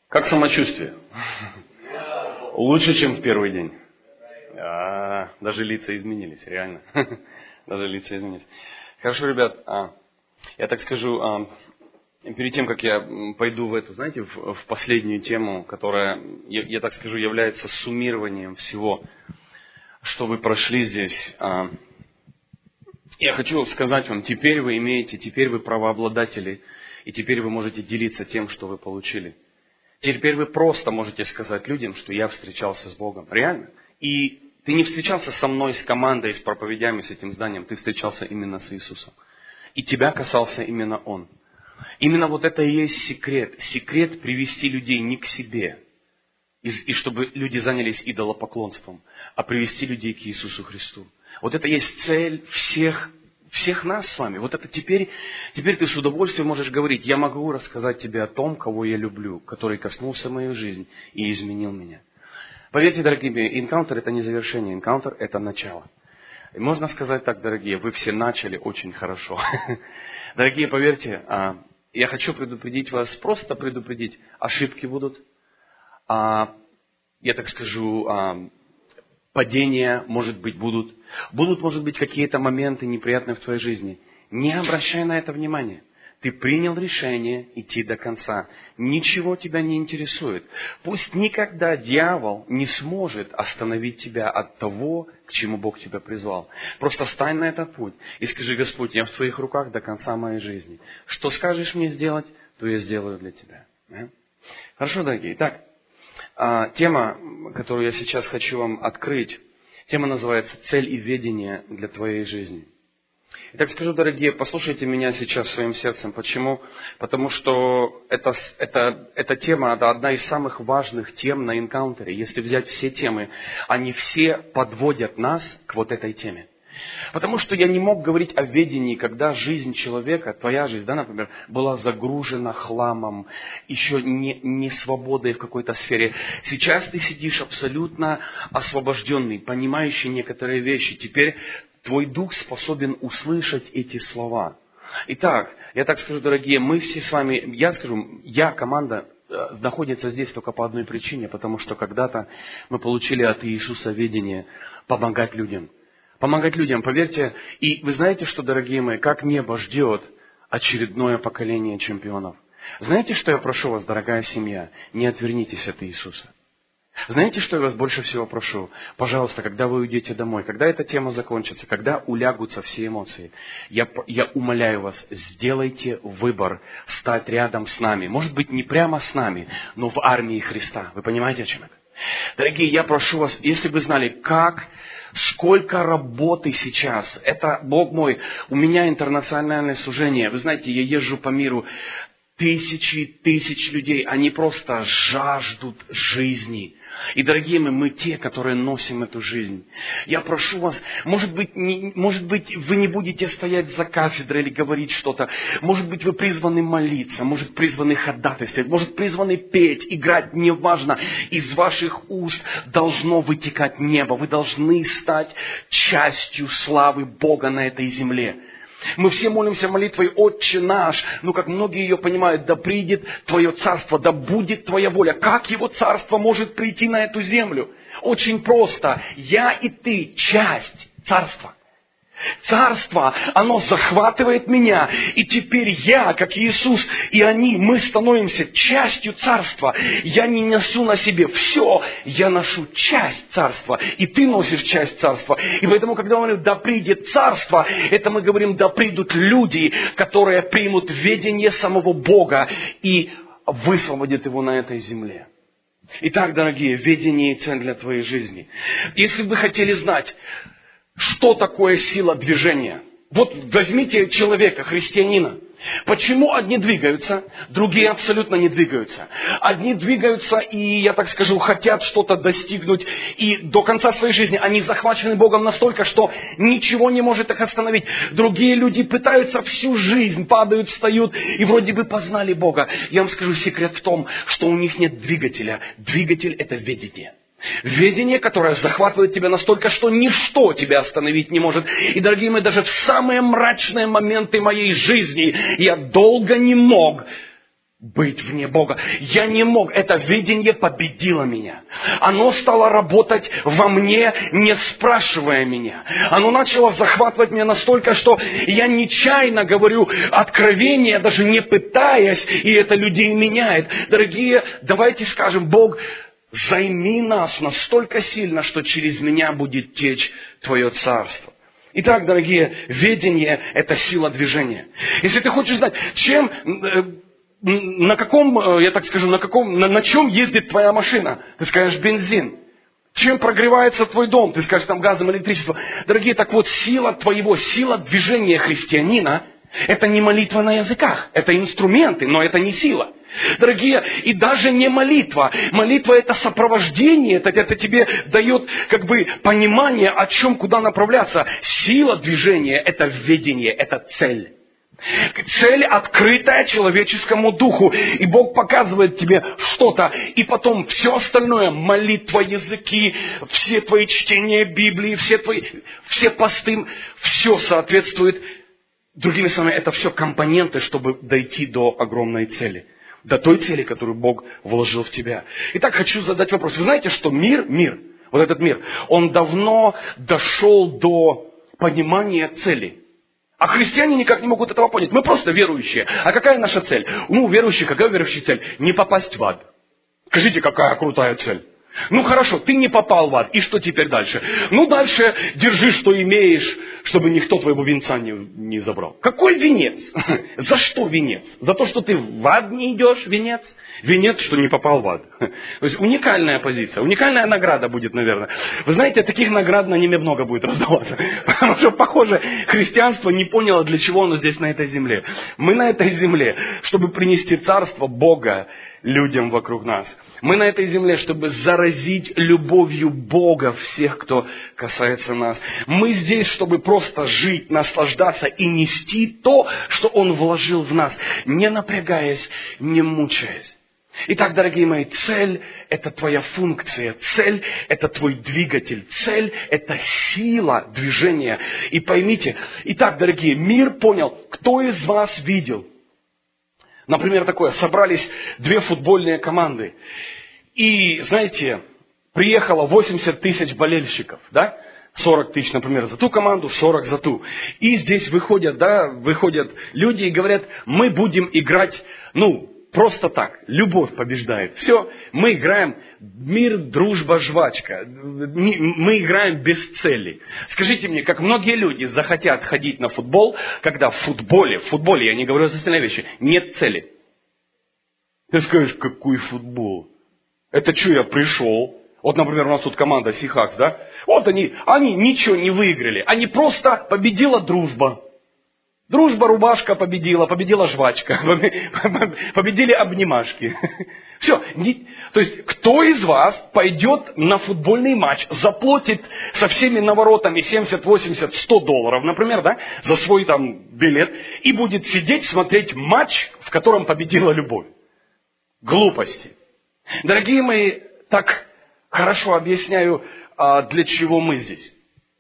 Как самочувствие? Лучше, чем в первый день. Даже лица изменились, реально. Даже лица изменились. Хорошо, ребят, я так скажу, перед тем, как я пойду в эту, знаете, в последнюю тему, которая, я так скажу, является суммированием всего, что вы прошли здесь, я хочу сказать вам, теперь вы правообладатели, и теперь вы можете делиться тем, что вы получили. Теперь вы просто можете сказать людям, что я встречался с Богом. Реально. И ты не встречался со мной, с командой, с проповедями, с этим зданием. Ты встречался именно с Иисусом. И тебя касался именно Он. Именно вот это и есть секрет. Секрет привести людей не к себе. И чтобы люди занялись идолопоклонством, а привести людей к Иисусу Христу. Вот это есть цель всех нас с вами. Вот это теперь ты с удовольствием можешь говорить, я могу рассказать тебе о том, кого я люблю, который коснулся мою жизнь и изменил меня. Поверьте, дорогие, энкаунтер это не завершение, энкаунтер это начало. И можно сказать так, дорогие, вы все начали очень хорошо. Дорогие, поверьте, я хочу предупредить вас, просто предупредить, ошибки будут, я так скажу, падения, может быть, будут. Будут, может быть, какие-то моменты неприятные в твоей жизни. Не обращай на это внимания. Ты принял решение идти до конца. Ничего тебя не интересует. Пусть никогда дьявол не сможет остановить тебя от того, к чему Бог тебя призвал. Просто стань на этот путь и скажи: Господь, я в Твоих руках до конца моей жизни. Что скажешь мне сделать, то я сделаю для Тебя. Хорошо, дорогие. Итак, тема, которую я сейчас хочу вам открыть, тема называется «Цель и ведение для твоей жизни». Итак, скажу, дорогие, послушайте меня сейчас своим сердцем. Почему? Потому что эта тема, это одна из самых важных тем на энкаунтере. Если взять все темы, они все подводят нас к вот этой теме. Потому что я не мог говорить о ведении, когда жизнь человека, твоя жизнь, да, например, была загружена хламом, еще не свободой в какой-то сфере. Сейчас ты сидишь абсолютно освобожденный, понимающий некоторые вещи. Теперь твой дух способен услышать эти слова. Итак, я так скажу, дорогие, мы все с вами, команда, находится здесь только по одной причине, потому что когда-то мы получили от Иисуса ведение помогать людям. Помогать людям, поверьте. И вы знаете, что, дорогие мои, как небо ждет очередное поколение чемпионов. Знаете, что я прошу вас, дорогая семья? Не отвернитесь от Иисуса. Знаете, что я вас больше всего прошу? Пожалуйста, когда вы уйдете домой, когда эта тема закончится, когда улягутся все эмоции, я умоляю вас, сделайте выбор стать рядом с нами. Может быть, не прямо с нами, но в армии Христа. Вы понимаете, о чем это? Дорогие, я прошу вас, если бы знали, сколько работы сейчас. Это, Бог мой, у меня интернациональное служение. Вы знаете, я езжу по миру. Тысячи людей, они просто жаждут жизни. И, дорогие мои, мы те, которые носим эту жизнь. Я прошу вас, может быть, вы не будете стоять за кафедрой или говорить что-то. Может быть, вы призваны молиться, может, призваны ходатайствовать, может, призваны петь, играть, неважно. Из ваших уст должно вытекать небо. Вы должны стать частью славы Бога на этой земле. Мы все молимся молитвой «Отче наш», как многие ее понимают, да придет Твое царство, да будет Твоя воля. Как Его царство может прийти на эту землю? Очень просто. Я и ты часть царства. Царство, оно захватывает меня, и теперь я, как Иисус, и мы становимся частью царства. Я не несу на себе все, я ношу часть царства, и ты носишь часть царства. И поэтому, когда мы говорим «да придет царство», это мы говорим «да придут люди, которые примут ведение самого Бога и высвободят его на этой земле». Итак, дорогие, ведение и цель для твоей жизни. Если бы вы хотели знать, что такое сила движения? Вот возьмите человека, христианина. Почему одни двигаются, другие абсолютно не двигаются? Одни двигаются и, я так скажу, хотят что-то достигнуть, и до конца своей жизни они захвачены Богом настолько, что ничего не может их остановить. Другие люди пытаются всю жизнь, падают, встают, и вроде бы познали Бога. Я вам скажу, секрет в том, что у них нет двигателя. Двигатель – это ведение. Ведение, которое захватывает тебя настолько, что ничто тебя остановить не может. И, дорогие мои, даже в самые мрачные моменты моей жизни я долго не мог быть вне Бога. Я не мог. Это видение победило меня. Оно стало работать во мне, не спрашивая меня. Оно начало захватывать меня настолько, что я нечаянно говорю откровение, даже не пытаясь, и это людей меняет. Дорогие, давайте скажем: Бог, займи нас настолько сильно, что через меня будет течь Твое Царство. Итак, дорогие, видение – это сила движения. Если ты хочешь знать, на чем ездит твоя машина? Ты скажешь: бензин. Чем прогревается твой дом? Ты скажешь: там газом, электричеством. Дорогие, так вот, сила движения христианина – это не молитва на языках. Это инструменты, но это не сила. Дорогие, и даже не молитва. Молитва – это сопровождение, это тебе дает понимание, о чем, куда направляться. Сила движения – это видение, это цель. Цель, открытая человеческому духу. И Бог показывает тебе что-то. И потом все остальное, молитва, языки, все твои чтения Библии, все посты, все соответствует. Другими словами, это все компоненты, чтобы дойти до огромной цели. До той цели, которую Бог вложил в тебя. Итак, хочу задать вопрос. Вы знаете, что мир, вот этот мир, он давно дошел до понимания цели. А христиане никак не могут этого понять. Мы просто верующие. А какая наша цель? Какая у верующих цель? Не попасть в ад. Скажите, какая крутая цель? Хорошо, ты не попал в ад. И что теперь дальше? Дальше держи, что имеешь, чтобы никто твоего венца не забрал. Какой венец? За что венец? За то, что ты в ад не идешь, венец? Венец, что не попал в ад. То есть уникальная позиция, уникальная награда будет, наверное. Вы знаете, таких наград на Неме много будет раздаваться. Потому что, похоже, христианство не поняло, для чего оно здесь, на этой земле. Мы на этой земле, чтобы принести царство Бога людям вокруг нас. Мы на этой земле, чтобы заразить любовью Бога всех, кто касается нас. Мы здесь, чтобы просто жить, наслаждаться и нести то, что Он вложил в нас, не напрягаясь, не мучаясь. Итак, дорогие мои, цель – это твоя функция, цель – это твой двигатель, цель – это сила движения. И поймите, итак, дорогие, мир понял, кто из вас видел? Например, собрались 2 футбольные команды. И, знаете, приехало 80 тысяч болельщиков, да? 40 тысяч, например, за ту команду, 40 за ту. И здесь выходят люди и говорят: мы будем играть, просто так. Любовь побеждает. Все, мы играем мир, дружба, жвачка. Мы играем без цели. Скажите мне, как многие люди захотят ходить на футбол, когда в футболе, я не говорю за остальные вещи, нет цели. Ты скажешь: какой футбол? Это что, я пришел? Вот, например, у нас тут команда Сихакс, да? Вот они ничего не выиграли. Они просто победила дружба. Дружба, рубашка победила жвачка, победили обнимашки. Все. То есть, кто из вас пойдет на футбольный матч, заплатит со всеми наворотами 70, 80, 100 долларов, например, да, за свой билет, и будет сидеть, смотреть матч, в котором победила любовь? Глупости. Дорогие мои, так хорошо объясняю, для чего мы здесь.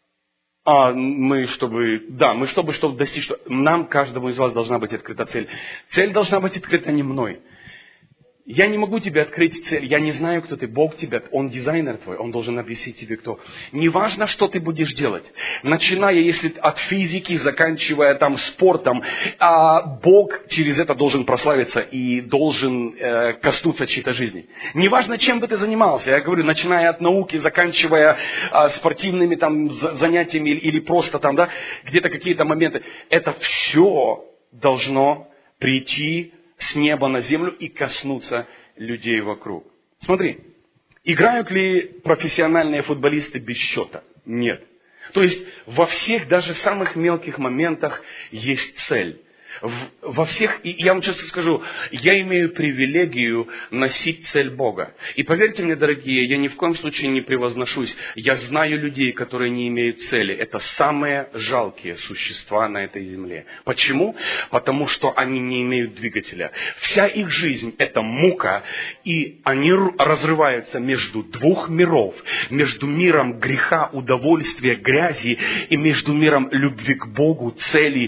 Чтобы достичь, что нам, каждому из вас, должна быть открыта цель. Цель должна быть открыта не мной. Я не могу тебе открыть цель. Я не знаю, кто ты. Бог тебя. Он дизайнер твой. Он должен объяснить тебе, кто. Неважно, что ты будешь делать. Начиная, если от физики, заканчивая спортом. Бог через это должен прославиться и должен коснуться чьей-то жизни. Неважно, чем бы ты занимался. Я говорю, начиная от науки, заканчивая спортивными занятиями или просто где-то какие-то моменты. Это все должно прийти с неба на землю и коснуться людей вокруг. Смотри, играют ли профессиональные футболисты без счета? Нет. То есть во всех, даже самых мелких моментах есть цель. Во всех, и я вам честно скажу, я имею привилегию носить цель Бога. И поверьте мне, дорогие, я ни в коем случае не превозношусь. Я знаю людей, которые не имеют цели. Это самые жалкие существа на этой земле. Почему? Потому что они не имеют двигателя. Вся их жизнь – это мука, и они разрываются между 2 миров. Между миром греха, удовольствия, грязи, и между миром любви к Богу, цели,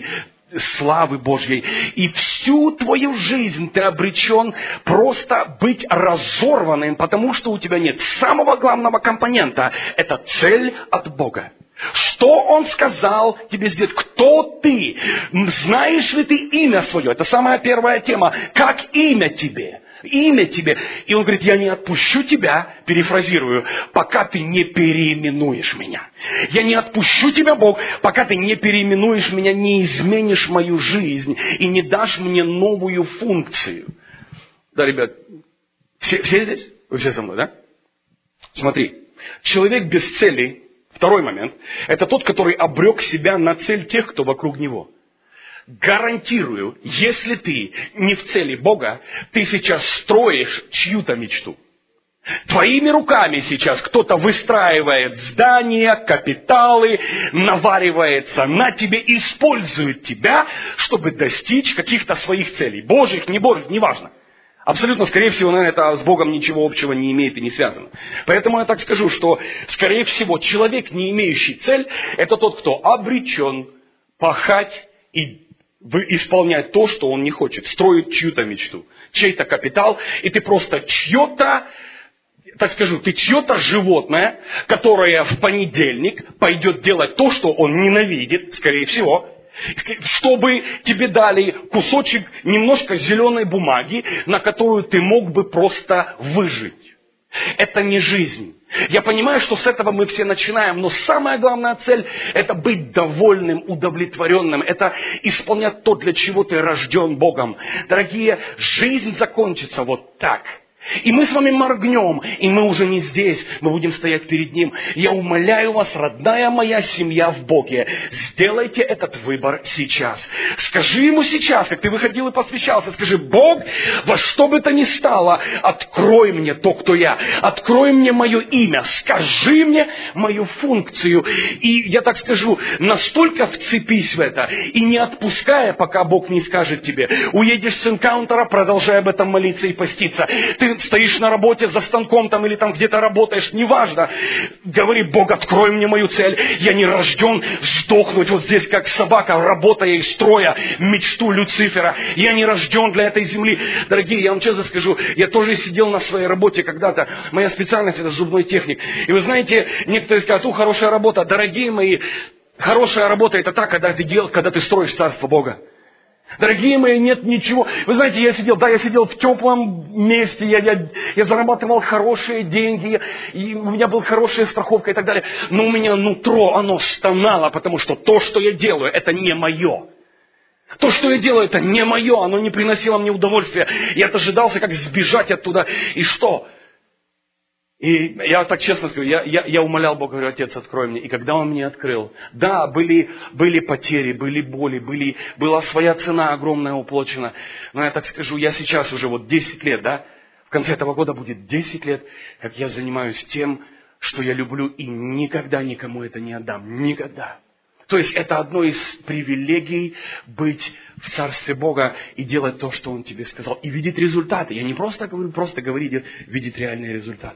славы Божьей. И всю твою жизнь ты обречен просто быть разорванным, потому что у тебя нет самого главного компонента. Это цель от Бога. Что Он сказал тебе сделать? Кто ты? Знаешь ли ты имя свое? Это самая первая тема. Как имя тебе? Имя тебе. И Он говорит, я не отпущу тебя, перефразирую, пока ты не переименуешь меня. Я не отпущу тебя, Бог, пока ты не переименуешь меня, не изменишь мою жизнь и не дашь мне новую функцию. Да, ребят, все здесь? Вы все со мной, да? Смотри, человек без цели, второй момент, это тот, который обрек себя на цель тех, кто вокруг него. Гарантирую, если ты не в цели Бога, ты сейчас строишь чью-то мечту. Твоими руками сейчас кто-то выстраивает здания, капиталы, наваривается на тебе, использует тебя, чтобы достичь каких-то своих целей. Божьих, не Божьих, неважно. Абсолютно, скорее всего, наверное, это с Богом ничего общего не имеет и не связано. Поэтому я так скажу, что, скорее всего, человек, не имеющий цель, это тот, кто обречен пахать и исполнять то, что он не хочет, строить чью-то мечту, чей-то капитал, и ты просто чье-то, так скажу, ты чье-то животное, которое в понедельник пойдет делать то, что он ненавидит, скорее всего, чтобы тебе дали кусочек немножко зеленой бумаги, на которую ты мог бы просто выжить. Это не жизнь. Я понимаю, что с этого мы все начинаем, но самая главная цель – это быть довольным, удовлетворенным. Это исполнять то, для чего ты рожден Богом. Дорогие, жизнь закончится вот так. И мы с вами моргнем, и мы уже не здесь, мы будем стоять перед Ним. Я умоляю вас, родная моя семья в Боге, сделайте этот выбор сейчас. Скажи Ему сейчас, как ты выходил и посвящался, скажи: Бог, во что бы то ни стало, открой мне то, кто я, открой мне мое имя, скажи мне мою функцию. И я так скажу, настолько вцепись в это, и не отпуская, пока Бог не скажет тебе. Уедешь с энкаунтера, продолжай об этом молиться и поститься. Ты стоишь на работе за станком там или там где-то работаешь, неважно. Говори: Бог, открой мне мою цель. Я не рожден сдохнуть вот здесь, как собака, работая и строя мечту Люцифера. Я не рожден для этой земли. Дорогие, я вам честно скажу, я тоже сидел на своей работе когда-то. Моя специальность — это зубной техник. И вы знаете, некоторые скажут: хорошая работа. Дорогие мои, хорошая работа — это та, когда ты строишь Царство Бога. Дорогие мои, нет ничего. Вы знаете, я сидел в теплом месте, я зарабатывал хорошие деньги, и у меня была хорошая страховка и так далее. Но у меня нутро, оно стонало, потому что то, что я делаю, это не мое. То, что я делаю, это не мое, оно не приносило мне удовольствия. Я дожидался, как сбежать оттуда. И что? И я так честно скажу, я умолял Бога, говорю: Отец, открой мне. И когда Он мне открыл, да, были потери, были боли, была своя цена огромная уплачена. Но я так скажу, я сейчас уже 10 лет, да, в конце этого года будет 10 лет, как я занимаюсь тем, что я люблю, и никогда никому это не отдам. Никогда. То есть это одно из привилегий быть в Царстве Бога и делать то, что Он тебе сказал. И видеть результаты. Я не просто говорю, говорить, видеть реальные результаты.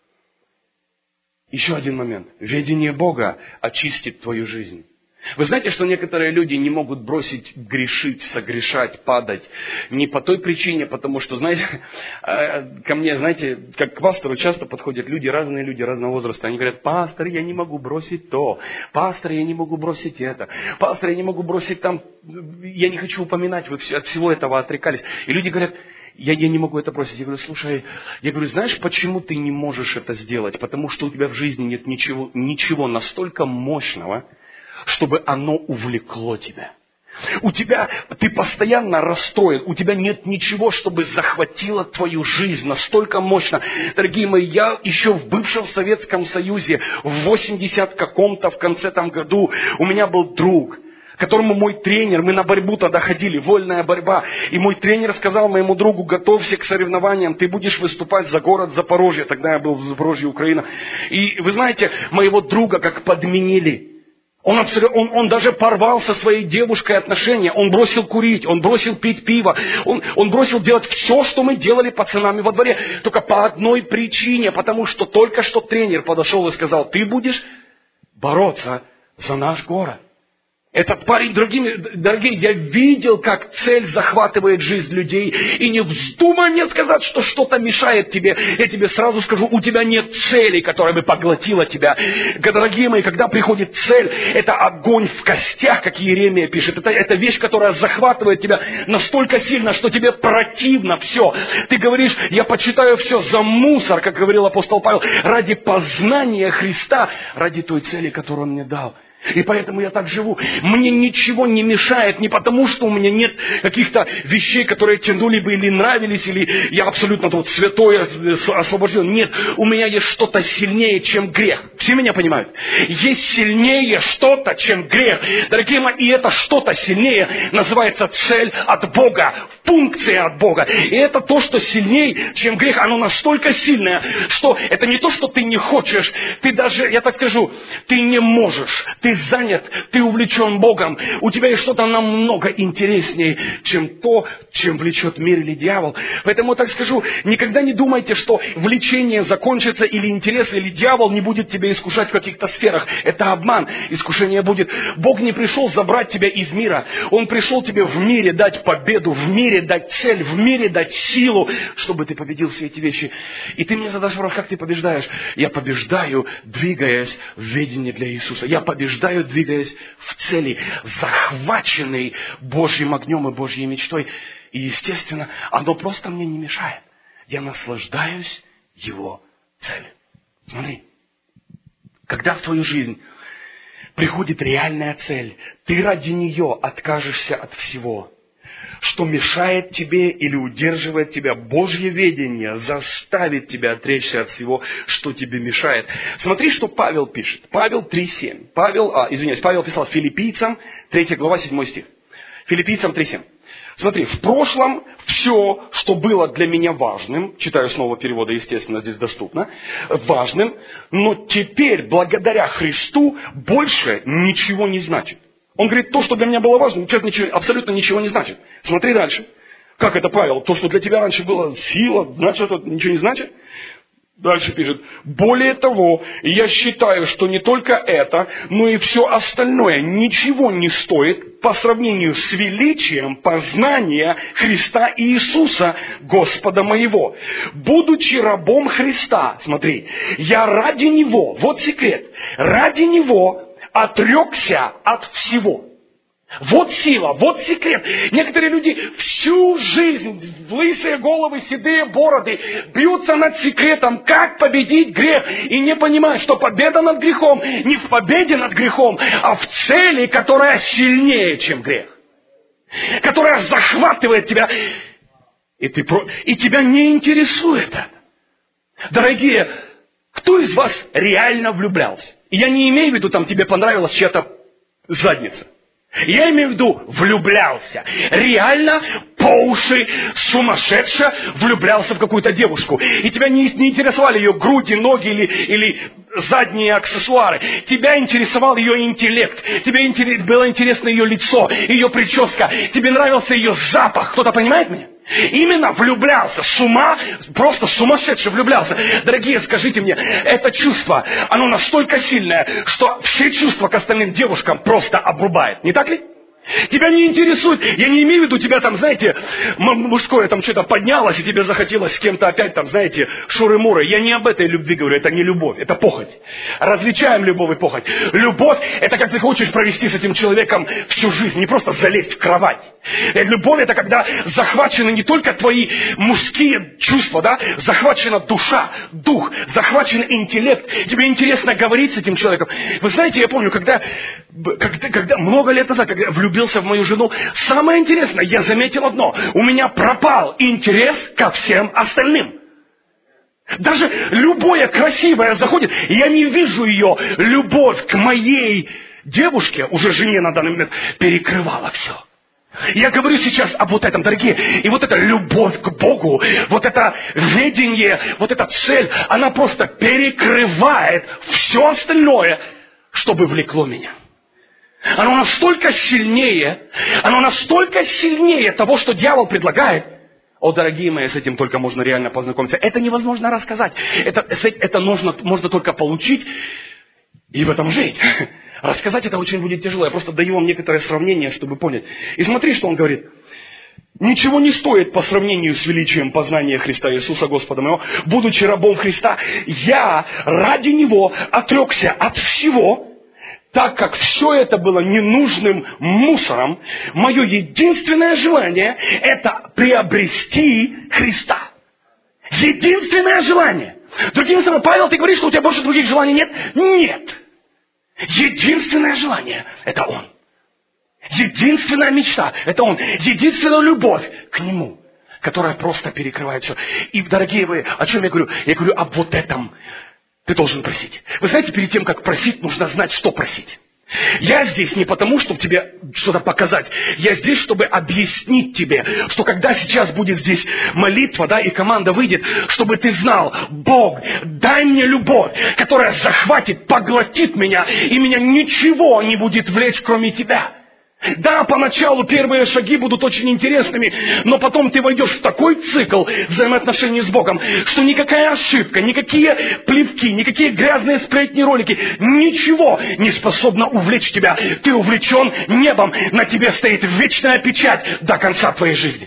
Еще один момент. Ведение Бога очистит твою жизнь. Вы знаете, что некоторые люди не могут бросить грешить, согрешать, падать. Не по той причине, потому что, знаете, ко мне, знаете, как к пастору часто подходят разные люди разного возраста. Они говорят: пастор, я не могу бросить то. Пастор, я не могу бросить это. Пастор, я не могу бросить там. Я не хочу упоминать, вы от всего этого отрекались. И люди говорят: я не могу это бросить. Я говорю: слушай, знаешь, почему ты не можешь это сделать? Потому что у тебя в жизни нет ничего настолько мощного, чтобы оно увлекло тебя. Ты постоянно расстроен, у тебя нет ничего, чтобы захватило твою жизнь настолько мощно. Дорогие мои, я еще в бывшем Советском Союзе, в 80 каком-то, в конце там году, у меня был друг, которому мой тренер, мы на борьбу тогда ходили, вольная борьба, и мой тренер сказал моему другу: готовься к соревнованиям, ты будешь выступать за город Запорожье. Тогда я был в Запорожье, Украина. И вы знаете, моего друга как подменили. Он даже порвал со своей девушкой отношения, он бросил курить, он бросил пить пиво, он бросил делать все, что мы делали пацанами во дворе, только по одной причине, потому что только что тренер подошел и сказал: ты будешь бороться за наш город. Этот парень, дорогие, я видел, как цель захватывает жизнь людей. И не вздумай мне сказать, что что-то мешает тебе. Я тебе сразу скажу, у тебя нет цели, которая бы поглотила тебя. Дорогие мои, когда приходит цель, это огонь в костях, как Иеремия пишет. Это вещь, которая захватывает тебя настолько сильно, что тебе противно все. Ты говоришь, я почитаю все за мусор, как говорил апостол Павел, ради познания Христа, ради той цели, которую Он мне дал. И поэтому я так живу. Мне ничего не мешает, не потому, что у меня нет каких-то вещей, которые тянули бы или нравились, или я абсолютно тут святой, освобожден. Нет, у меня есть что-то сильнее, чем грех. Все меня понимают? Есть сильнее что-то, чем грех. Дорогие мои, и это что-то сильнее называется цель от Бога, функция от Бога. И это то, что сильнее, чем грех. Оно настолько сильное, что это не то, что ты не хочешь. Ты даже, я так скажу, ты не можешь. Ты занят, ты увлечен Богом. У тебя есть что-то намного интереснее, чем то, чем влечет мир или дьявол. Поэтому, так скажу, никогда не думайте, что влечение закончится, или интерес, или дьявол не будет тебя искушать в каких-то сферах. Это обман. Искушение будет. Бог не пришел забрать тебя из мира. Он пришел тебе в мире дать победу, в мире дать цель, в мире дать силу, чтобы ты победил все эти вещи. И ты мне задашь вопрос, как ты побеждаешь? Я побеждаю, двигаясь в ведении для Иисуса. Я побеждаю, двигаясь в цели, захваченный Божьим огнем и Божьей мечтой. И, естественно, оно просто мне не мешает. Я наслаждаюсь Его целью. Смотри, когда в твою жизнь приходит реальная цель, ты ради нее откажешься от всего, что мешает тебе или удерживает тебя. Божье ведение заставит тебя отречься от всего, что тебе мешает. Смотри, что Павел пишет. Павел 3:7. Павел писал Филиппийцам, 3 глава, 7 стих. Филиппийцам 3:7. Смотри, в прошлом все, что было для меня важным, читаю снова перевода, естественно, здесь доступно, важным, но теперь, благодаря Христу, больше ничего не значит. Он говорит, то, что для меня было важно, сейчас абсолютно ничего не значит. Смотри дальше. Как это, Павел? То, что для тебя раньше было сила, значит, это ничего не значит? Дальше пишет. Более того, я считаю, что не только это, но и все остальное ничего не стоит по сравнению с величием познания Христа Иисуса, Господа моего. Будучи рабом Христа, смотри, я ради Него, вот секрет, ради Него отрекся от всего. Вот сила, вот секрет. Некоторые люди всю жизнь, лысые головы, седые бороды, бьются над секретом, как победить грех. И не понимают, что победа над грехом не в победе над грехом, а в цели, которая сильнее, чем грех. Которая захватывает тебя. И тебя не интересует это. Дорогие, кто из вас реально влюблялся? И я не имею в виду, там тебе понравилась чья-то задница. Я имею в виду, влюблялся. Реально, по уши, сумасшедше влюблялся в какую-то девушку. И тебя не интересовали ее груди, ноги или задние аксессуары. Тебя интересовал ее интеллект. Тебе было интересно ее лицо, ее прическа. Тебе нравился ее запах. Кто-то понимает меня? Именно влюблялся, с ума, просто сумасшедше влюблялся. Дорогие, скажите мне, это чувство, оно настолько сильное, что все чувства к остальным девушкам просто обрубает. Не так ли? Тебя не интересует, я не имею в виду, тебя там, знаете, мужское там что-то поднялось, и тебе захотелось с кем-то опять там, знаете, шуры-муры. Я не об этой любви говорю, это не любовь, это похоть. Различаем любовь и похоть. Любовь, это как ты хочешь провести с этим человеком всю жизнь, не просто залезть в кровать. Любовь, это когда захвачены не только твои мужские чувства, да, захвачена душа, дух, захвачен интеллект. Тебе интересно говорить с этим человеком. Вы знаете, я помню, когда много лет назад, когда влюбился в мою жену, самое интересное, я заметил одно. У меня пропал интерес ко всем остальным. Даже любое красивое заходит, и я не вижу ее. Любовь к моей девушке, уже жене на данный момент, перекрывала все. Я говорю сейчас об вот этом, дорогие. И вот эта любовь к Богу, вот это ведение, вот эта цель, она просто перекрывает все остальное, чтобы влекло меня. Оно настолько сильнее того, что дьявол предлагает. О, дорогие мои, с этим только можно реально познакомиться. Это невозможно рассказать. Это можно только получить и в этом жить. Рассказать это очень будет тяжело. Я просто даю вам некоторое сравнение, чтобы понять. И смотри, что он говорит. Ничего не стоит по сравнению с величием познания Христа Иисуса Господа моего. Будучи рабом Христа, я ради Него отрекся от всего, так как все это было ненужным мусором. Мое единственное желание – это приобрести Христа. Единственное желание. Другими словами, Павел, ты говоришь, что у тебя больше других желаний нет? Нет. Единственное желание – это Он. Единственная мечта – это Он. Единственная любовь к Нему, которая просто перекрывает все. И, дорогие вы, о чем я говорю? Я говорю об вот этом. Ты должен просить. Вы знаете, перед тем, как просить, нужно знать, что просить. Я здесь не потому, чтобы тебе что-то показать. Я здесь, чтобы объяснить тебе, что когда сейчас будет здесь молитва, да, и команда выйдет, чтобы ты знал, Бог, дай мне любовь, которая захватит, поглотит меня, и меня ничего не будет влечь, кроме тебя. Да, поначалу первые шаги будут очень интересными, но потом ты войдешь в такой цикл взаимоотношений с Богом, что никакая ошибка, никакие плевки, никакие грязные сплетни ролики, ничего не способно увлечь тебя. Ты увлечен небом, на тебе стоит вечная печать до конца твоей жизни.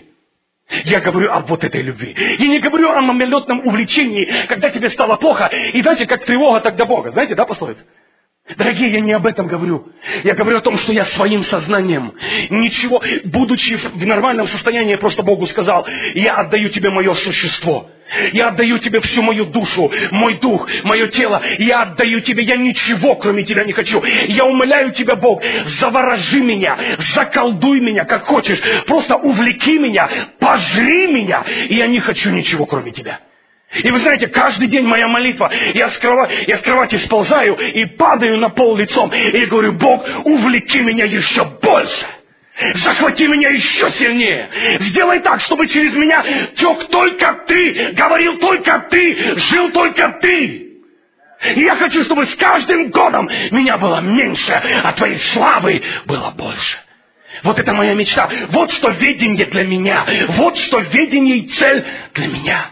Я говорю об вот этой любви. Я не говорю о мимолетном увлечении, когда тебе стало плохо, и знаете, как тревога, так до Бога. Знаете, да, пословица? Дорогие, я не об этом говорю. Я говорю о том, что я своим сознанием, ничего, будучи в нормальном состоянии, просто Богу сказал, я отдаю тебе мое существо. Я отдаю тебе всю мою душу, мой дух, мое тело. Я отдаю тебе, я ничего кроме тебя не хочу. Я умоляю тебя, Бог, заворожи меня, заколдуй меня, как хочешь. Просто увлеки меня, пожри меня. И я не хочу ничего кроме тебя. И вы знаете, каждый день моя молитва, я с кровати сползаю и падаю на пол лицом. И говорю, Бог, увлеки меня еще больше. Захвати меня еще сильнее. Сделай так, чтобы через меня тек только Ты, говорил только Ты, жил только Ты. И я хочу, чтобы с каждым годом меня было меньше, а Твоей славы было больше. Вот это моя мечта. Вот что ведение для меня. Вот что ведение и цель для меня.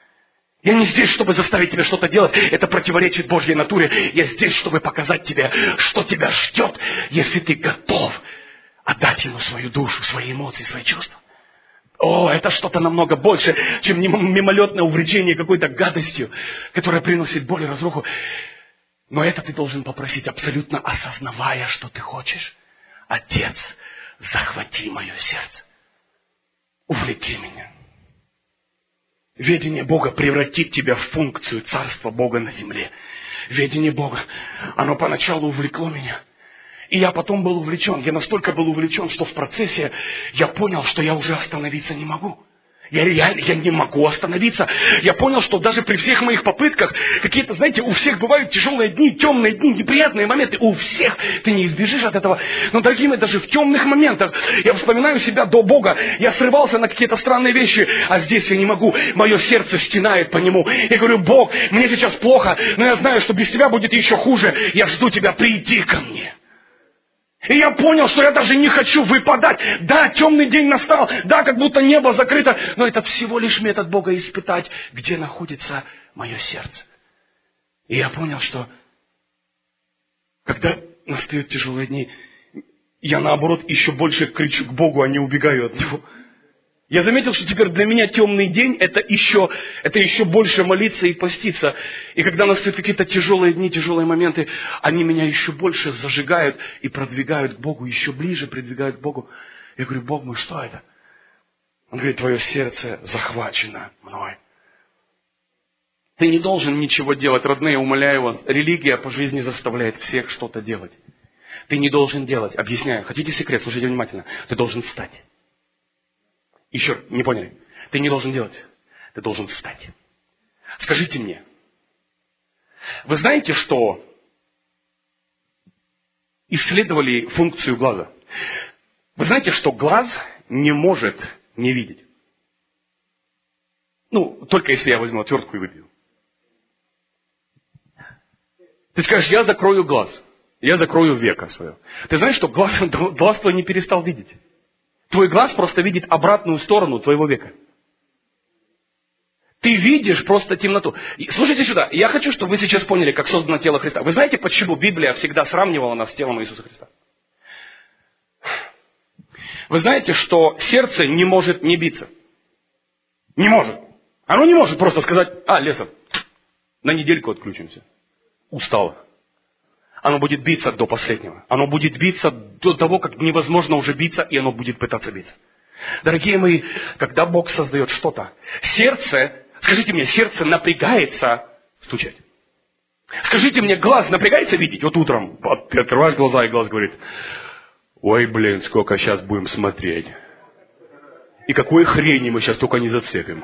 Я не здесь, чтобы заставить тебя что-то делать. Это противоречит Божьей натуре. Я здесь, чтобы показать тебе, что тебя ждет, если ты готов отдать Ему свою душу, свои эмоции, свои чувства. О, это что-то намного больше, чем мимолетное увлечение какой-то гадостью, которая приносит боль и разруху. Но это ты должен попросить, абсолютно осознавая, что ты хочешь. Отец, захвати мое сердце. Увлеки меня. Ведение Бога превратит тебя в функцию Царства Бога на земле. Ведение Бога, оно поначалу увлекло меня. И я потом был увлечен. Я настолько был увлечен, что в процессе я понял, что я уже остановиться не могу. Я не могу остановиться. Я понял, что даже при всех моих попытках, какие-то, знаете, у всех бывают тяжелые дни, темные дни, неприятные моменты. У всех ты не избежишь от этого. Но, дорогие мои, даже в темных моментах я вспоминаю себя до Бога. Я срывался на какие-то странные вещи, а здесь я не могу. Мое сердце стенает по Нему. Я говорю, Бог, мне сейчас плохо, но я знаю, что без Тебя будет еще хуже. Я жду Тебя, приди ко мне. И я понял, что я даже не хочу выпадать. Да, темный день настал. Да, как будто небо закрыто. Но это всего лишь метод Бога испытать, где находится мое сердце. И я понял, что когда настают тяжелые дни, я наоборот еще больше кричу к Богу, а не убегаю от Него. Я заметил, что теперь для меня темный день это еще больше молиться и поститься. И когда настают какие-то тяжелые дни, тяжелые моменты, они меня еще больше зажигают и продвигают к Богу, еще ближе придвигают к Богу. Я говорю, Бог мой, что это? Он говорит, твое сердце захвачено мной. Ты не должен ничего делать, родные, умоляю вас. Религия по жизни заставляет всех что-то делать. Ты не должен делать. Объясняю. Хотите секрет? Слушайте внимательно. Ты должен встать. Еще не поняли? Ты не должен делать. Ты должен встать. Скажите мне. Вы знаете, что исследовали функцию глаза? Вы знаете, что глаз не может не видеть? Только если я возьму отвертку и выбью. Ты скажешь, я закрою глаз. Я закрою веко свое. Ты знаешь, что глаз твой не перестал видеть? Твой глаз просто видит обратную сторону твоего века. Ты видишь просто темноту. Слушайте сюда. Я хочу, чтобы вы сейчас поняли, как создано тело Христа. Вы знаете, почему Библия всегда сравнивала нас с телом Иисуса Христа? Вы знаете, что сердце не может не биться. Не может. Оно не может просто сказать: Лесов, на недельку отключимся. Устало. Оно будет биться до последнего. Оно будет биться до того, как невозможно уже биться, и оно будет пытаться биться. Дорогие мои, когда Бог создает что-то, сердце, скажите мне, сердце напрягается стучать. Скажите мне, глаз напрягается видеть? Вот утром ты открываешь глаза, и глаз говорит: ой, блин, сколько сейчас будем смотреть. И какой хрени мы сейчас только не зацепим.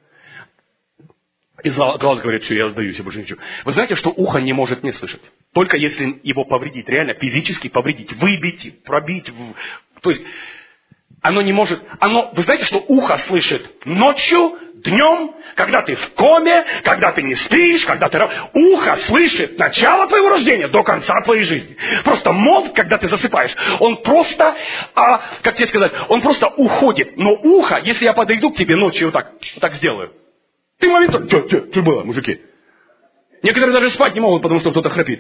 И глаз говорит: все, я сдаюсь, я больше не хочу. Вы знаете, что ухо не может не слышать? Только если его повредить, реально физически повредить, выбить, пробить. То есть оно не может... Вы знаете, что ухо слышит ночью, днем, когда ты в коме, когда ты не спишь, когда ты... Ухо слышит начало твоего рождения до конца твоей жизни. Просто мозг, когда ты засыпаешь, он просто, как тебе сказать, он просто уходит. Но ухо, если я подойду к тебе ночью вот так сделаю, ты моментально... Что было, мужики? Некоторые даже спать не могут, потому что кто-то храпит.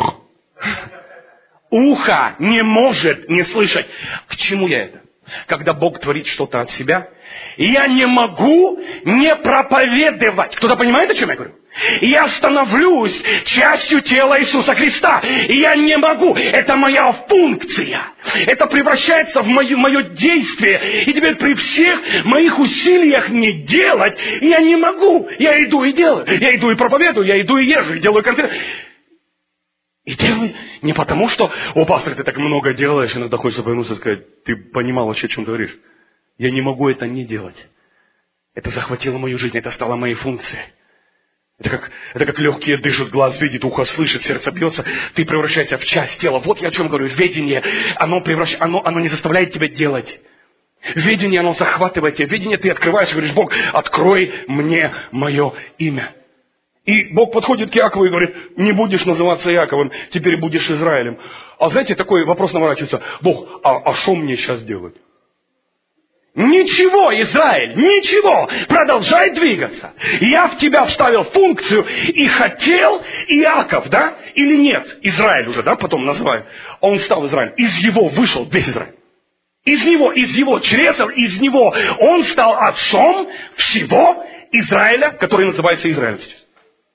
Ухо не может не слышать. К чему я это? Когда Бог творит что-то от себя, я не могу не проповедовать. Кто-то понимает, о чем я говорю? Я становлюсь частью тела Иисуса Христа. И я не могу. Это моя функция. Это превращается в мое действие. И теперь при всех моих усилиях не делать, я не могу. Я иду и делаю. Я иду и проповедую. Я иду и езжу. И делаю конференции. И делай не потому, что: о, пастор, ты так много делаешь, иногда хочется повернуться и сказать: ты понимал вообще, о чем ты говоришь. Я не могу это не делать. Это захватило мою жизнь, это стало моей функцией. Это как легкие дышат, глаз видит, ухо слышит, сердце бьется. Ты превращаешься в часть тела. Вот я о чем говорю. Ведение, оно не заставляет тебя делать. Ведение, оно захватывает тебя. Ведение ты открываешь и говоришь: Бог, открой мне мое имя. И Бог подходит к Иакову и говорит: не будешь называться Иаковом, теперь будешь Израилем. А знаете, такой вопрос наворачивается: Бог, а что мне сейчас делать? Ничего, Израиль, ничего. Продолжай двигаться. Я в тебя вставил функцию и хотел Иаков, да? Или нет? Израиль уже, да, потом называю. Он стал Израилем. Из его вышел весь Израиль. Из его чресел, из него он стал отцом всего Израиля, который называется Израилем сейчас.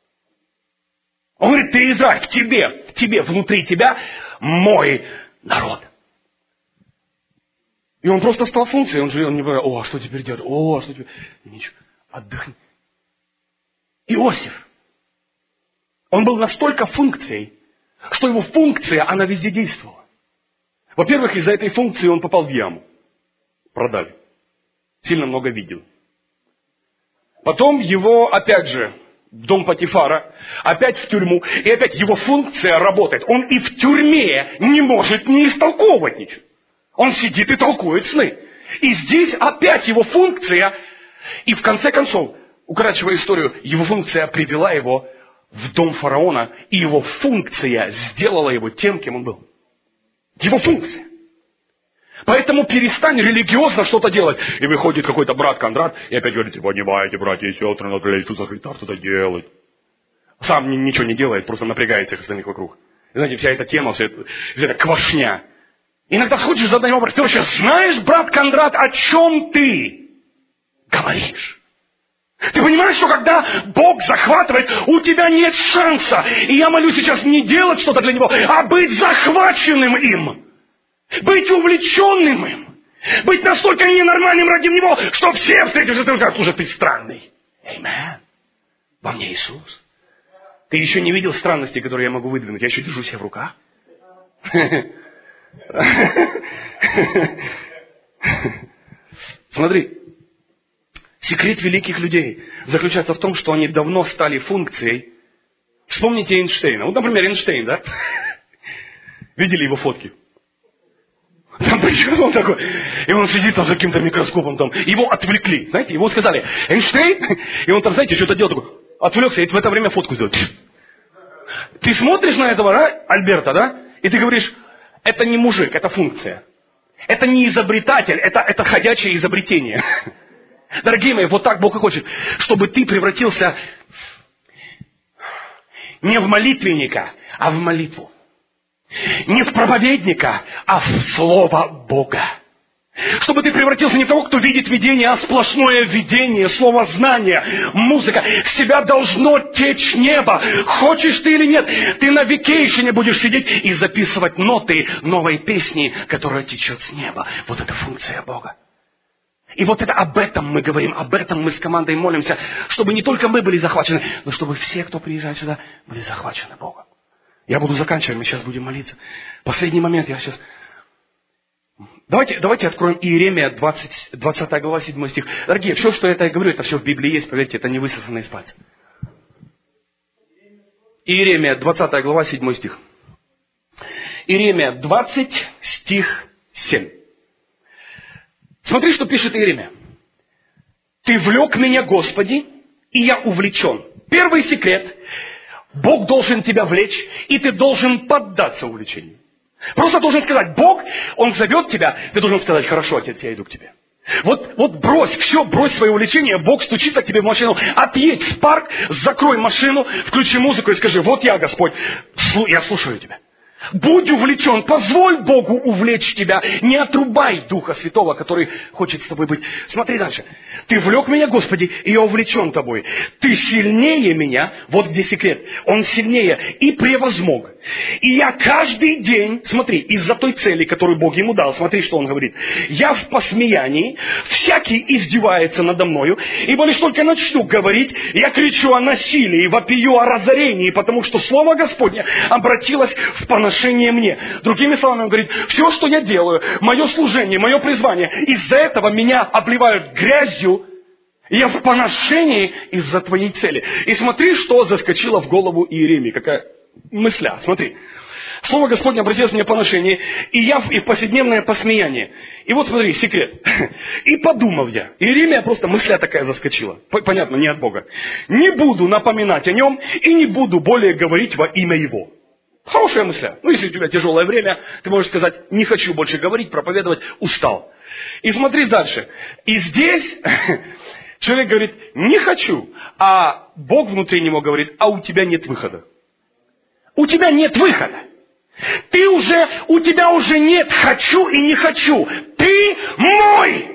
Он говорит: ты Израиль, в тебе, внутри тебя мой народ. И он просто стал функцией. Он не говорит: о, а что теперь делать? О, а что теперь? Ничего. Отдохни. Иосиф. Он был настолько функцией, что его функция, она везде действовала. Во-первых, из-за этой функции он попал в яму. Продали. Сильно много видел. Потом его, опять же, в дом Потифара, опять в тюрьму, и опять его функция работает. Он и в тюрьме не может не истолковывать ничего. Он сидит и толкует сны. И здесь опять его функция, и в конце концов, укорачивая историю, его функция привела его в дом фараона, и его функция сделала его тем, кем он был. Его функция. Поэтому перестань религиозно что-то делать. И выходит какой-то брат Кондрат, и опять говорит: понимаете, братья и сестры, надо для Иисуса Христа что-то делать. Сам ничего не делает, просто напрягает всех остальных вокруг. И знаете, вся эта тема, вся эта квашня. Иногда сходишь, задай вопрос: ты вообще знаешь, брат Кондрат, о чем ты говоришь? Ты понимаешь, что когда Бог захватывает, у тебя нет шанса. И я молю сейчас не делать что-то для Него, а быть захваченным им. Быть увлеченным им. Быть настолько ненормальным ради Него, что все встретившись и скажут: слушай, ты странный. Аминь. Во мне Иисус. Ты еще не видел странностей, которые я могу выдвинуть. Я еще держу себя в руках. Смотри. Секрет великих людей заключается в том, что они давно стали функцией. Вспомните Эйнштейна. Вот, например, Эйнштейн, да? Видели его фотки? Там причем он такой, и он сидит там за каким-то микроскопом, там, его отвлекли, знаете, его сказали: Эйнштейн, и он там, знаете, что-то делал, такой, отвлекся, и в это время фотку сделал. Ты смотришь на этого, да, Альберта, да, и ты говоришь: это не мужик, это функция. Это не изобретатель, это ходячее изобретение. Дорогие мои, вот так Бог и хочет, чтобы ты превратился не в молитвенника, а в молитву. Не в проповедника, а в Слово Бога. Чтобы ты превратился не в того, кто видит видение, а сплошное видение, слово знания, музыка. С тебя должно течь небо. Хочешь ты или нет, ты на векейшене будешь сидеть и записывать ноты новой песни, которая течет с неба. Вот это функция Бога. И вот это об этом мы говорим, об этом мы с командой молимся, чтобы не только мы были захвачены, но чтобы все, кто приезжает сюда, были захвачены Богом. Я буду заканчивать, мы сейчас будем молиться. Последний момент, я сейчас... Давайте откроем Иеремия 20 глава, 7 стих. Дорогие, все, что я говорю, это все в Библии есть, поверьте, это не высосано из пальца. Иеремия 20 глава, 7 стих. Иеремия 20, стих 7. Смотри, что пишет Иеремия. «Ты влек меня, Господи, и я увлечен». Первый секрет. Бог должен тебя влечь, и ты должен поддаться увлечению. Просто должен сказать, Бог, Он зовет тебя, ты должен сказать, хорошо, Отец, я иду к тебе. Вот брось все, брось свое увлечение, Бог стучится к тебе в машину, отъедь в парк, закрой машину, включи музыку и скажи, вот я, Господь, я слушаю тебя. Будь увлечен, позволь Богу увлечь тебя, не отрубай Духа Святого, который хочет с тобой быть. Смотри дальше. Ты влек меня, Господи, и я увлечен тобой. Ты сильнее меня, вот где секрет, Он сильнее и превозмог. И я каждый день, смотри, из-за той цели, которую Бог ему дал, смотри, что он говорит. Я в посмеянии, всякий издевается надо мною, ибо лишь только начну говорить, я кричу о насилии, вопию о разорении, потому что Слово Господне обратилось в поношение мне. Другими словами, он говорит, все, что я делаю, мое служение, мое призвание, из-за этого меня обливают грязью, и я в поношении из-за твоей цели. И смотри, что заскочило в голову Иеремии, какая мысля, смотри. Слово Господне обратилось мне поношение, и я в повседневное посмеяние. И вот смотри, секрет. И подумав я, Иеремия просто мысля такая заскочила. Понятно, не от Бога. Не буду напоминать о нем, и не буду более говорить во имя его. Хорошая мысля. Ну, если у тебя тяжелое время, ты можешь сказать, не хочу больше говорить, проповедовать, устал. И смотри дальше. И здесь человек говорит, не хочу, а Бог внутри него говорит, а у тебя нет выхода. У тебя нет выхода. У тебя уже нет хочу и не хочу. Ты мой.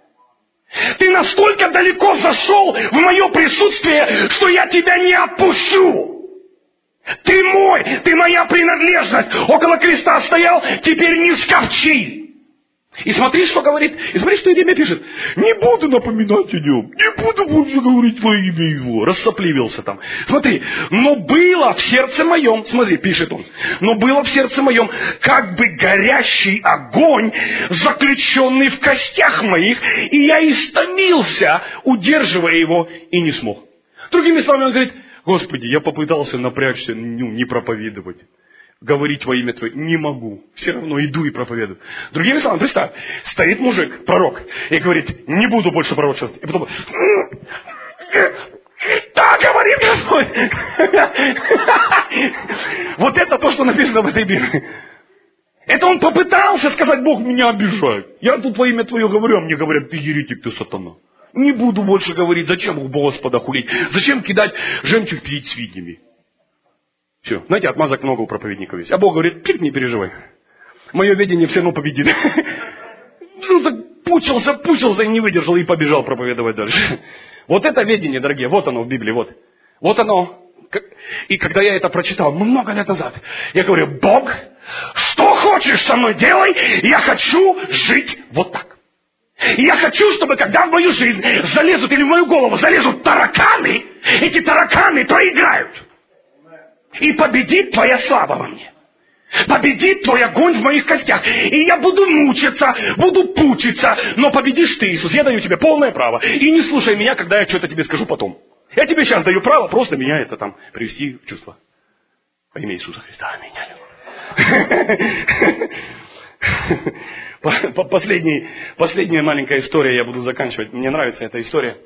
Ты настолько далеко зашел в мое присутствие, что я тебя не отпущу. Ты мой, ты моя принадлежность. Около креста стоял, теперь не скопчи. И смотри, что говорит, и смотри, что Иеремия пишет. Не буду напоминать о нем, не буду больше говорить во имя его. Рассопливился там. Смотри, но было в сердце моем, смотри, пишет он, но было в сердце моем, как бы горящий огонь, заключенный в костях моих, и я истомился, удерживая его, и не смог. Другими словами, он говорит, Господи, я попытался напрячься, не проповедовать. Говорить во имя Твое не могу. Все равно иду и проповедую. Другими словами, представь, стоит мужик, пророк, и говорит, не буду больше пророчествовать. И потом, да, говорит Господь. Вот это то, что написано в этой Библии. Это он попытался сказать, Бог меня обижает. Я тут во имя Твое говорю, а мне говорят, ты еретик, ты сатана. Не буду больше говорить, зачем у Господа хулить, зачем кидать жемчуг перед свиньями. Все, знаете, отмазок много у проповедников есть. А Бог говорит, не переживай. Мое видение все равно победит. Пучился и не выдержал, и побежал проповедовать дальше. Вот это видение, дорогие, вот оно в Библии, вот оно. И когда я это прочитал много лет назад, я говорю, Бог, что хочешь со мной делай, я хочу жить вот так. Я хочу, чтобы когда в мою жизнь залезут или в мою голову залезут тараканы, эти тараканы проиграют. И победит Твоя слава во мне. Победит Твой огонь в моих костях. И я буду мучиться, буду пучиться, но победишь Ты, Иисус. Я даю тебе полное право. И не слушай меня, когда я что-то тебе скажу потом. Я тебе сейчас даю право просто меня это там привести в чувство. Во имя Иисуса Христа. Аминь. Последняя маленькая история, я буду заканчивать. Мне нравится эта история.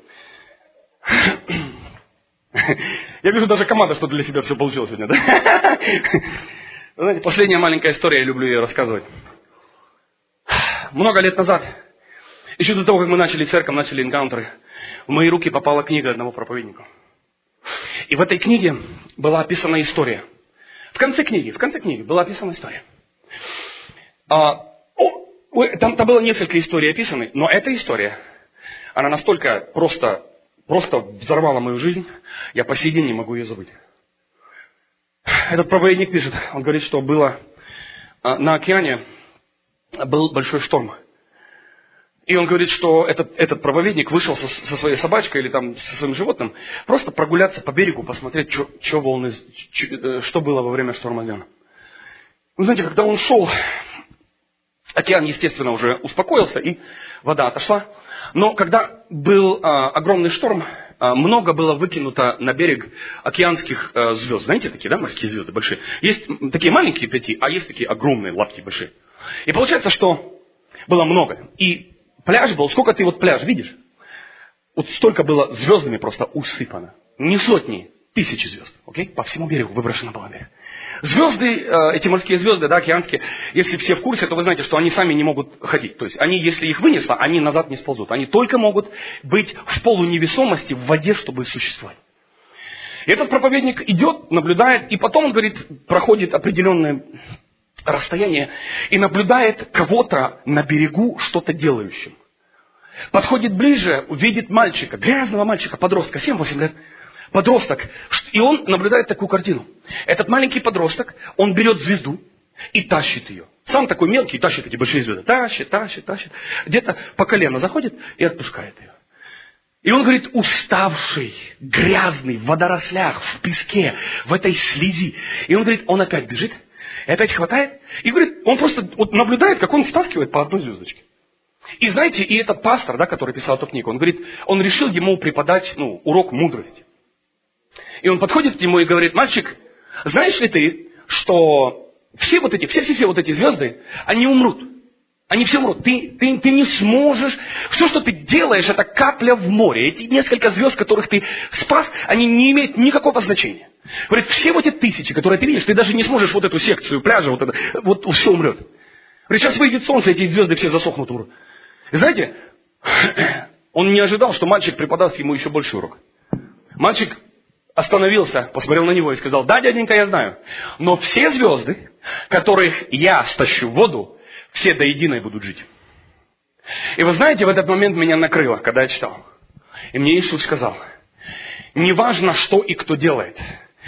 Я вижу, даже команда что-то для себя все получила сегодня, да? Вы знаете, последняя маленькая история, я люблю ее рассказывать. Много лет назад Еще до того, как мы начали церковь, начали энкаунтеры, в мои руки попала книга одного проповедника. И в этой книге была описана история. В конце книги была описана история. Там было несколько историй описаны, но эта история, она настолько просто взорвала мою жизнь, я по сей день не могу ее забыть. Этот проповедник пишет, он говорит, что было на океане был большой шторм. И он говорит, что этот проповедник вышел со своей собачкой или там со своим животным просто прогуляться по берегу, посмотреть, что было во время шторма сделано. Вы знаете, когда он шел, океан, естественно, уже успокоился, и вода отошла. Но когда был огромный шторм, много было выкинуто на берег океанских звезд. Знаете, такие, да, морские звезды большие? Есть такие маленькие 5, а есть такие огромные, лапки большие. И получается, что было много. И пляж был, сколько ты пляж видишь? Вот столько было звездами просто усыпано. Не сотни, тысячи звезд. Окей? По всему берегу выброшено было берег. Звезды, эти морские звезды, да, океанские, если все в курсе, то вы знаете, что они сами не могут ходить. То есть они, если их вынесло, они назад не сползут. Они только могут быть в полуневесомости в воде, чтобы существовать. И этот проповедник идет, наблюдает, и потом, он говорит, проходит определенное расстояние и наблюдает кого-то на берегу что-то делающим. Подходит ближе, видит мальчика, грязного мальчика, подростка, 7-8 лет. Подросток. И он наблюдает такую картину. Этот маленький подросток, он берет звезду и тащит ее. Сам такой мелкий, тащит эти большие звезды. Тащит. Где-то по колено заходит и отпускает ее. И он говорит, уставший, грязный, в водорослях, в песке, в этой слизи. И он говорит, он опять бежит, и опять хватает. И говорит, он просто наблюдает, как он стаскивает по одной звездочке. И знаете, и этот пастор, да, который писал эту книгу, он говорит, он решил ему преподать урок мудрости. И он подходит к нему и говорит, мальчик, знаешь ли ты, что все вот эти звезды, они умрут. Они все умрут. Ты не сможешь. Все, что ты делаешь, это капля в море. Эти несколько звезд, которых ты спас, они не имеют никакого значения. Говорит, все вот эти тысячи, которые ты видишь, ты даже не сможешь вот эту секцию пляжа, вот все умрет. Говорит, сейчас выйдет солнце, эти звезды все засохнут, умрут. И знаете, он не ожидал, что мальчик преподаст ему еще больше урок. Мальчик остановился, посмотрел на него и сказал, да, дяденька, я знаю, но все звезды, которых я стащу в воду, все до единой будут жить. И вы знаете, в этот момент меня накрыло, когда я читал. И мне Иисус сказал, неважно, что и кто делает.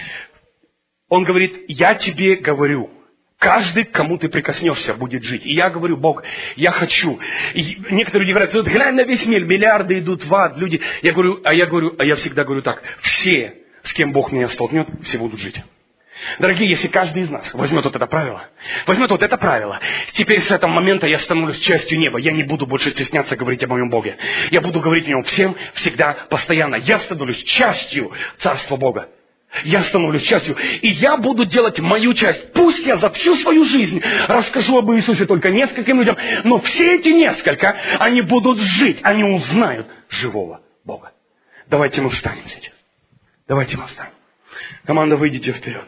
Он говорит, я тебе говорю, каждый, к кому ты прикоснешься, будет жить. И я говорю, Бог, я хочу. И некоторые люди говорят, глянь на весь мир, миллиарды идут в ад, люди. Я всегда говорю так, все, с кем Бог меня столкнет, все будут жить. Дорогие, если каждый из нас возьмет вот это правило, теперь с этого момента я становлюсь частью неба. Я не буду больше стесняться говорить о моем Боге. Я буду говорить о нем всем, всегда, постоянно. Я становлюсь частью Царства Бога. Я становлюсь частью. И я буду делать мою часть. Пусть я за всю свою жизнь расскажу об Иисусе только нескольким людям, но все эти несколько, они будут жить, они узнают живого Бога. Давайте мы встанем сейчас. Давайте мы встанем. Команда, выйдите вперед.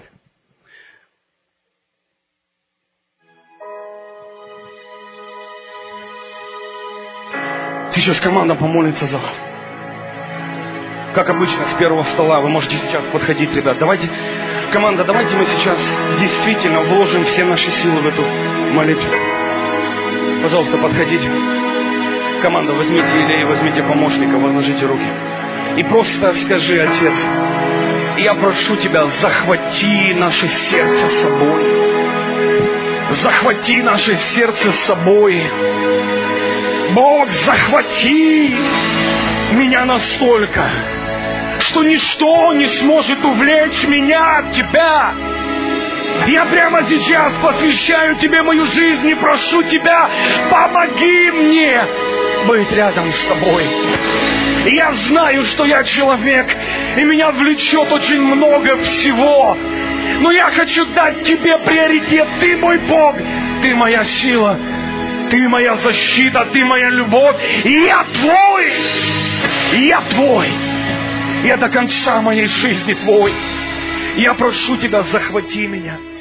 Сейчас команда помолится за вас. Как обычно, с первого стола вы можете сейчас подходить, ребят. Давайте мы сейчас действительно вложим все наши силы в эту молитву. Пожалуйста, подходите. Команда, возьмите Илея, возьмите помощника, возложите руки. И просто скажи, Отец, я прошу Тебя, захвати наше сердце собой. Захвати наше сердце собой. Бог, захвати меня настолько, что ничто не сможет увлечь меня от Тебя. Я прямо сейчас посвящаю Тебе мою жизнь и прошу Тебя, помоги мне быть рядом с Тобой. Я знаю, что я человек, и меня влечет очень много всего. Но я хочу дать Тебе приоритет. Ты мой Бог, Ты моя сила, Ты моя защита, Ты моя любовь. И я Твой. Я до конца моей жизни Твой. Я прошу Тебя, захвати меня.